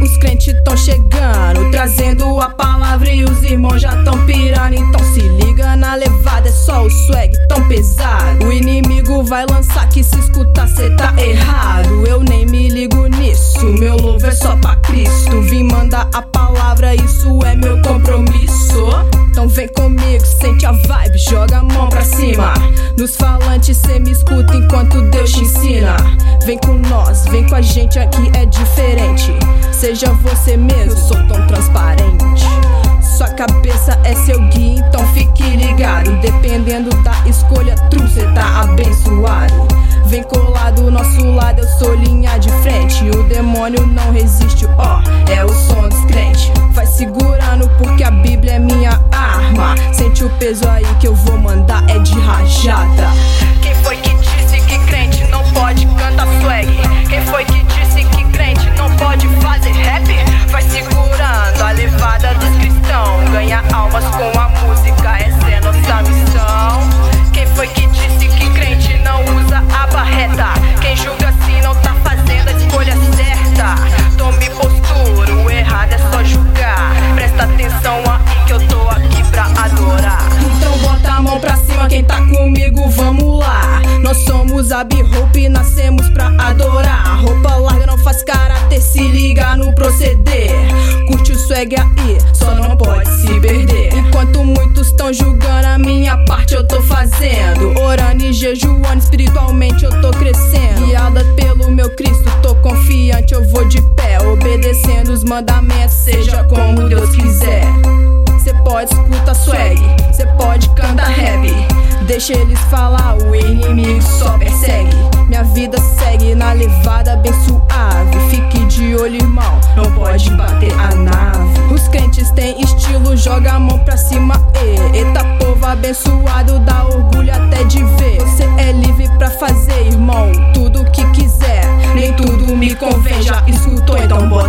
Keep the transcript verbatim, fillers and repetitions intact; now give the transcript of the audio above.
Os crentes tão chegando, trazendo a palavra e os irmãos já tão pirando. Então se liga na levada, é só o swag tão pesado. O inimigo vai lançar que se escutar cê tá errado. Eu nem me ligo nisso, meu louvo é só pra Cristo. Vim mandar a palavra, isso é meu compromisso. Então vem comigo, sente a vibe, joga a mão pra cima. Nos falantes cê me escuta enquanto Deus te ensina. Vem com nós, vem com a gente, aqui é diferente. Seja você mesmo, sou tão transparente. Sua cabeça é seu guia, então fique ligado. Dependendo da escolha, true, cê tá abençoado. Vem colar do nosso lado, eu sou linha de frente. O demônio não resiste, ó, é o som dos crentes. Vai segurando porque a Bíblia é minha arma. Sente o peso aí que eu vou mandar, é de rajada. Quem foi que disse que crente não pode cantar swag? Quem foi que disse que crente não pode fazer rap? Vai segurando a levada dos cristãos. Ganha almas com a música, essa é nossa missão. Quem foi que disse que crente não usa a barreta? Quem julga assim não tá fazendo a escolha certa. Tome postura, o errado é só julgar. Presta atenção aí que eu tô aqui pra adorar. Então bota a mão pra cima, quem tá comigo, vamos lá. Nós somos a B-Hope, nascemos pra adorar. Roupa larga não faz caráter, se liga no proceder. Curte o swag aí, só não pode se perder. Enquanto muitos tão julgando, a minha parte eu tô fazendo. Orando e jejuando, espiritualmente eu tô crescendo. Guiada pelo meu Cristo, tô confiante, eu vou de pé. Obedecendo os mandamentos, seja como Deus quiser. Cê pode escutar swag, cê pode cantar rap. Deixa eles falar, o inimigo só persegue. Minha vida segue na levada bem suave. Fique de olho, irmão, não pode bater a nave. Os crentes têm estilo, joga a mão pra cima, e eita povo abençoado, dá orgulho até de ver. Você é livre pra fazer, irmão, tudo que quiser. Nem tudo me convém, já escutou, então bora.